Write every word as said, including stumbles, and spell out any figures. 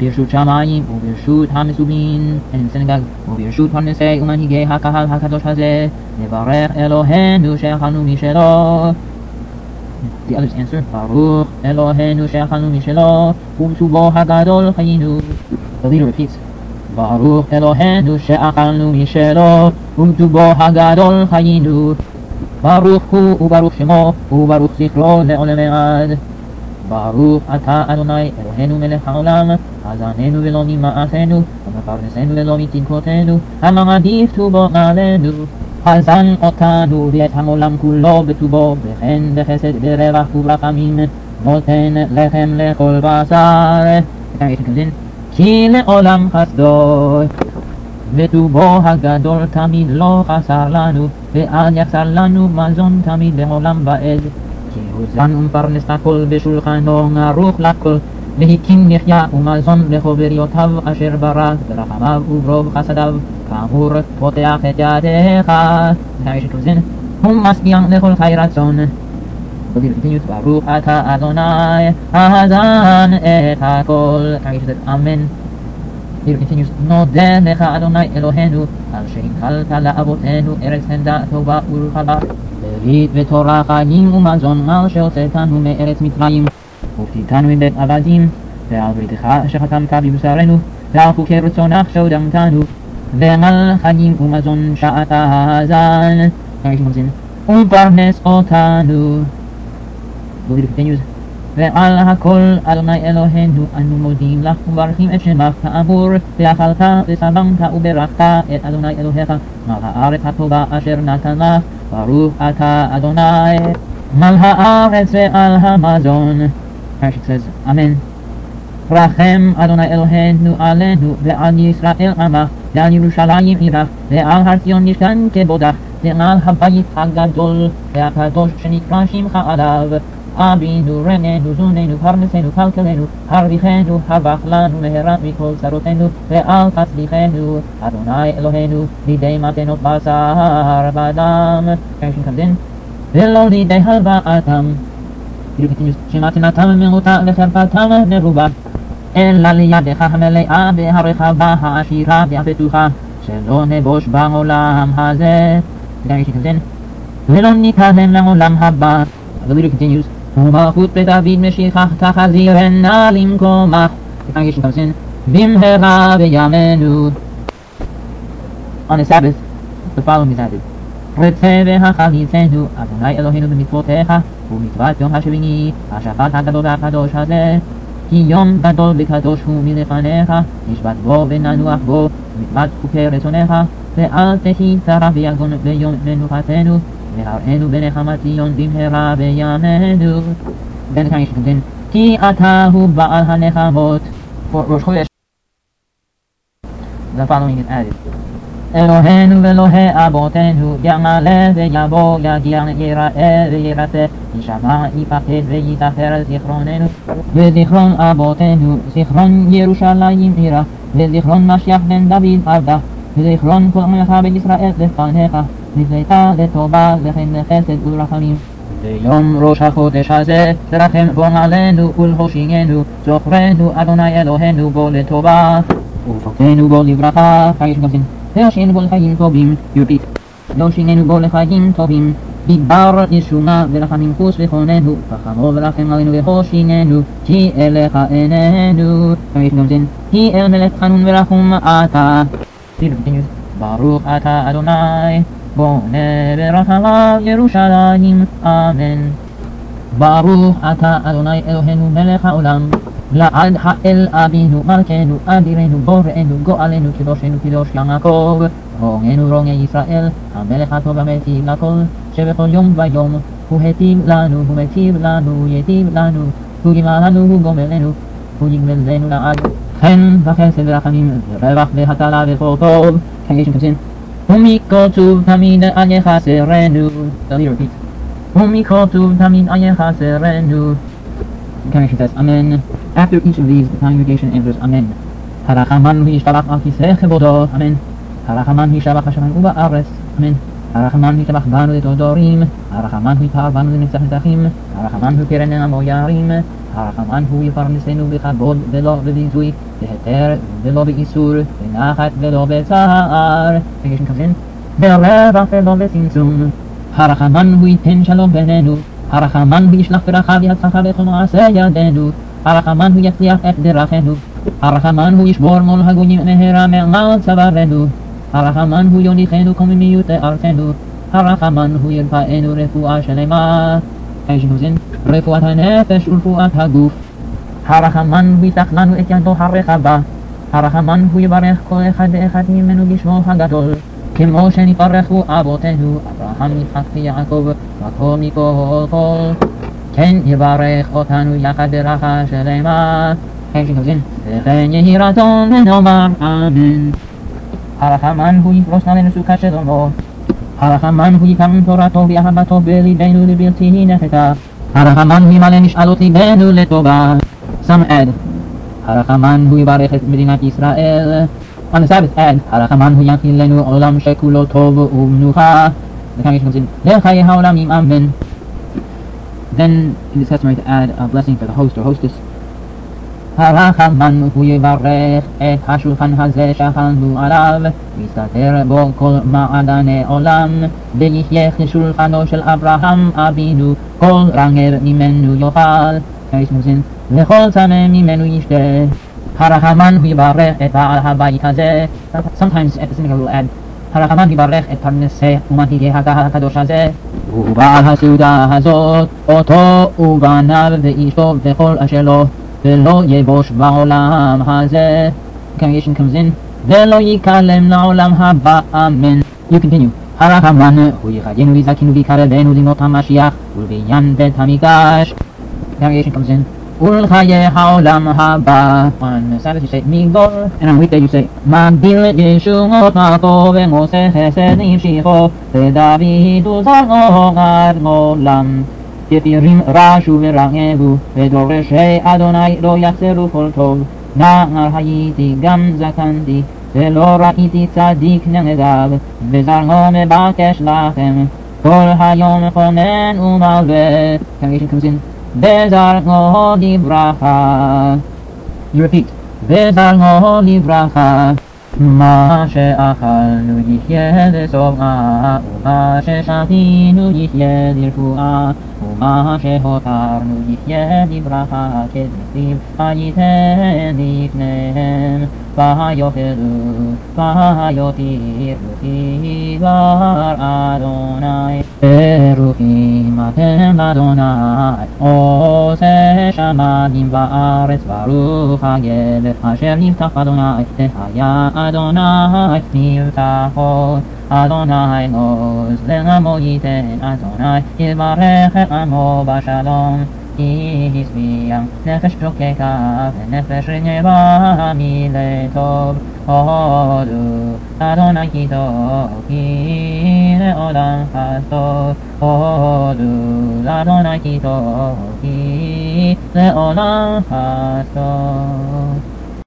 ברשות שמיים וברשות המסובין, אין סנגג, וברשות פרנסי ומנהיגי הקהל הקדוש הזה, נברך אלוהינו שאכלנו משלו. The others answer, ברוך אלוהינו שאכלנו משלו, ובטובו הגדול חיינו. The leader repeats, ברוך אלוהינו שאכלנו משלו, ובטובו הגדול חיינו. ברוך הוא וברוך שמו וברוך זכרו לעולם עד. ברוך אתה אדוני אלוהינו מלך העולם, חזננו ולא ממעשינו, ומפרנסנו ולא מתנקותינו, המעדיף טובו עלינו. חזן אותנו ואת העולם כולו בטובו, וכן בחסד ורווח וברחמים, נותן לחם לכל בשר. כי לעולם חסדו, וטובו הגדול תמיד לא חסר לנו, ואל יחסר לנו מזון תמיד לעולם ועד. כי הוא זן ומפרנס הכל בשולחנו ערוך לכל, והקים מחיה ומזון לחבריותיו אשר ברא, ברחמיו וברוב חסדיו, כאמור פותח את ידיך. הוא משביע לכל חי רצון. ברוך אתה אדוני החזן את הכל. אמן. Here continues, נודה לך אדוני אלוהינו, על שהנחלת לאבותינו ארץ נהדרת טובה ורחבה, ברית ותורה חיים ומזון, על שהוצאתנו מארץ מצרים, ופתיתנו מבית עבדים, ועל בריתך אשר חתמת בבשרנו, ועל חוקי רצונך שהודמתנו, ועל חיים ומזון שאתה הזן, ומפרנס אותנו. Here continues, ועל הכל אדוני אלוהינו אנו מודים לך ומברכים את שמך כאמור, ואכלת ושבעת וברכת את אדוני אלוהיך מל הארץ הטובה אשר נתן לך. ברוך אתה אדוני מל הארץ ועל המזון. Rashi says, אמן. רחם אדוני אלוהינו עלינו ועל ישראל עמך, ועל ירושלים עירך, ועל הר ציון משכן כבודך, ועל הבית הגדול והקדוש שנקרא שמך עליו. אבינו רננו זוננו פרנסנו כלכלנו, הרוויחנו הרווח לנו מהרה מכל צרותינו, ואל תצליחנו אדוני אלוהינו לידי מתנות בשר ודם, ולא לידי הלוואתם. שמתנתם מעוטה וחרפתם מרובה, אלא לידך המלאה והרחבה העשירה והבטוחה, שלא נבוש בעולם הזה, ולא ניתן לעולם הבא. The leader continues, ומלכות בית דוד משיחך תחזירנה למקומך. The congregation comes in, במהרה בימינו. On the Sabbath, the following is added, רצה והחליצנו אדוני אלוהינו במצוותיך, ומצוות יום השביעי, השבת הגדול והקדוש הזה, כי יום גדול וקדוש הוא מלפניך, נשבת בו וננוח בו, ומצוות חוקי רצונך, ואל תהי צרה ויגון ביום מנוחתנו, והראינו בנחמת ציון במהרה בימינו. Then the congregation comes in, כי אתה הוא בעל הנחמות. For Rosh Chodesh, the following is added, אלוהינו ואלוהי אבותינו, יעלה ויבוא, יגיע יראה וירצה, ישמע יפחד ויזכר זיכרוננו, וזיכרון אבותינו, זיכרון ירושלים עירה, וזיכרון משיח בן דוד עבדה, וזיכרון כל עמך בישראל לפניך, נזיתה לטובה וכן לחסד ולרחמים. ביום ראש החודש הזה תרחם בו עלינו ולהושיענו, זוכרנו אדוני אלוהינו בו לטובה, ופוקדנו בו לברכה. והושיענו בו לחיים טובים. ירפית, והושיענו בו לחיים טובים, בדבר ישועה ורחמים חוס וכוננו, חכמו ורחם עלינו והושיענו, כי אליך עינינו. כי אל מלך חנון ורחום אתה. ברוך אתה אדוני בונה ברחמיו ירושלים, אמן. ברוך אתה אדוני אלוהינו מלך העולם, לעד האל אבינו מלכנו אדירנו בוראנו גואלנו קדושנו קדוש יעקב, רוננו רונגי ישראל, המלך הטוב המטיב לכל, שבכל יום ויום הוא היטיב לנו, הוא מטיב לנו, ייטיב לנו, הוא גמל לנו, הוא גומלנו, הוא יגמלנו לעד חן וחסד ורחמים ורווח והצלה וכל טוב. Congregation comes in, ומכל טוב תמיד אל יחסרנו. The leader repeats, ומכל טוב תמיד אל יחסרנו. The congregation says, Amen. After each of these, the congregation answers, Amen. הרחמן הוא ישתבח על כיסא כבודו, Amen. הרחמן ישתבח השמיים ובארץ, Amen. הרחמן הוא יטבח בנו לתודורים, הרחמן הוא יפאר בנו לנצח נצחים, הרחמן הוא קרן המוירים, הרחמן הוא יפרנסנו בכבוד ולא בביזוי, בהיתר ולא באיסור, בנחת ולא בצער, ברווח ולא בצמצום. הרחמן הוא ייתן שלום בינינו, הרחמן הוא ישלח ברכה ויצלחה בכל מעשה ידינו, הרחמן הוא יצליח את דרכנו, הרחמן הוא ישבור מול הגויים מהרה מעל צווארנו, הרחמן הוא יוליכנו קוממיות לארצנו, הרחמן הוא ירפאנו רפואה שלמה, רפואת הנפש ורפואת הגוף. הרחמן הוא יפתח לנו את ידו הרחבה, הרחמן הוא יברך כל אחד ואחד ממנו בשמו הגדול, כמו שנתברכו אבותינו אברהם, יצחק ויעקב, וכל מכל כל, כן יברך אותנו יחד ברכה שלמה. וכן יהי רצון ונאמר אמן. הרחמן הוא יפרוס לנו סוכה שלמה, הרחמן הוא יקם תורתו ואהבתו בליבנו לבלתי נחתה, הרחמן הוא ימלא נשאלות ליבנו לטובה. סם עד. הרחמן הוא יברך את מדינת ישראל. On the Sabbath עד. הרחמן הוא ינחיל לנו עולם שכולו טוב ומנוחה. וכאן יש גם זה לחיי העולמים אמן. Then it is customary to add a blessing for the host or hostess. הרחמן הוא יברך את השולחן הזה שאכלנו עליו, ויסתתר בו כל מעדני עולם, ויחיה כשולחנו של אברהם אבינו, כל רעב ממנו יאכל, וכל צמא ממנו ישתה. הרחמן הוא יברך את בעל הבית הזה. Sometimes at the synagogue we'll add הרחמן יברך את פרנסי ומנהיגי הקהל הקדוש הזה, ובעל הסעודה הזאת, אותו ובניו ואשתו וכל אשר לו, ולא יבוש בעולם הזה. Congregation comes in. ולא ייכלם לעולם הבא אמן. You continue. הרחמן הוא יחיינו ויזכנו ויקרבנו לימות המשיח ולבניין בית המקדש. Congregation comes in. ולחיי העולם הבא. On Sabbath you say מגדול, and on weekday you say מגדיל ישועות מלכו ומעשה חסד המשיכו, ודוד וזרעו עד עולם. כפירים רשו ורעבו, ודורשי אדוני לא יחסרו כל טוב. נער הייתי גם זקנתי, ולא ראיתי צדיק נגדיו, וזרעו מבקש לכם, כל היום חונן ומלווה. Congregation comes in. וזרעו לברכה. You repeat. וזרעו לברכה. מה שאכלנו יחיה לשובעה, ומה ששתינו יחיה לרפואה, ומה שהותרנו יחיה לברכה, כדכתיב הייתן לפניהם, ויאכלו ויותירו כי דבר אדוני. ברוכים אתם לאדוני, עושה שמיים וארץ, ברוך הגבר אשר נפתח אדוני, והיה אדוני מבטחו. אדוני עוז לעמו ייתן, אדוני יברך את עמו בשלום. כי השביע נפש שוקקה ונפש רעבה מלטוב. הודו אדוני כי טוב, כי לעולם חסדו. הודו אדוני כי טוב, כי לעולם חסדו.